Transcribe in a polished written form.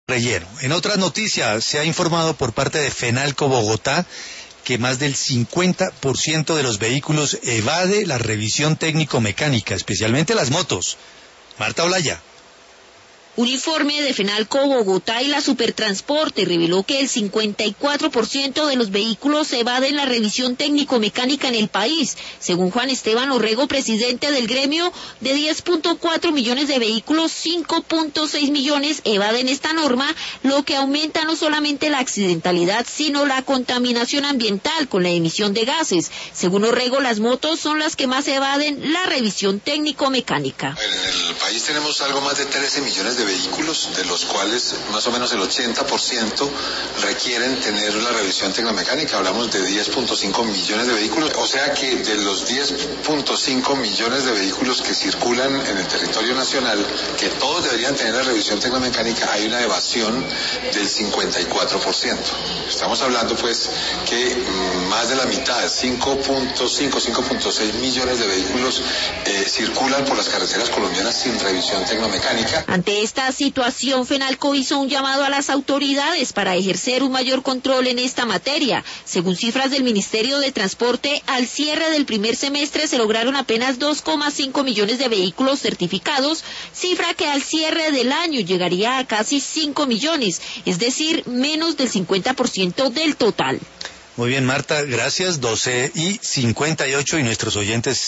relleno. En otras noticias, se ha informado por parte de Fenalco Bogotá que más del 50% de los vehículos evade la revisión técnico-mecánica, especialmente las motos. Marta Olaya. Un informe de Fenalco Bogotá y la Supertransporte reveló que el 54% de los vehículos evaden la revisión técnico-mecánica en el país. Según Juan Esteban Orrego, presidente del gremio, de 10.4 millones de vehículos, 5.6 millones evaden esta norma, lo que aumenta no solamente la accidentalidad, sino la contaminación ambiental con la emisión de gases. Según Orrego, las motos son las que más evaden la revisión técnico-mecánica. En el país tenemos algo más de 13 millones de vehículos, de los cuales más o menos el 80% requieren tener la revisión tecnomecánica. Hablamos de 10.5 millones de vehículos, o sea que de los 10.5 millones de vehículos que circulan en el territorio nacional, que todos deberían tener la revisión tecnomecánica, hay una evasión del 54%. Estamos hablando pues que más de la mitad, 5.6 millones de vehículos circulan por las carreteras colombianas sin revisión tecnomecánica. Ante esta situación, Fenalco hizo un llamado a las autoridades para ejercer un mayor control en esta materia. Según cifras del Ministerio de Transporte, al cierre del primer semestre se lograron apenas 2,5 millones de vehículos certificados, cifra que al cierre del año llegaría a casi 5 millones, es decir, menos del 50% del total. Muy bien, Marta, gracias. 12:58 y nuestros oyentes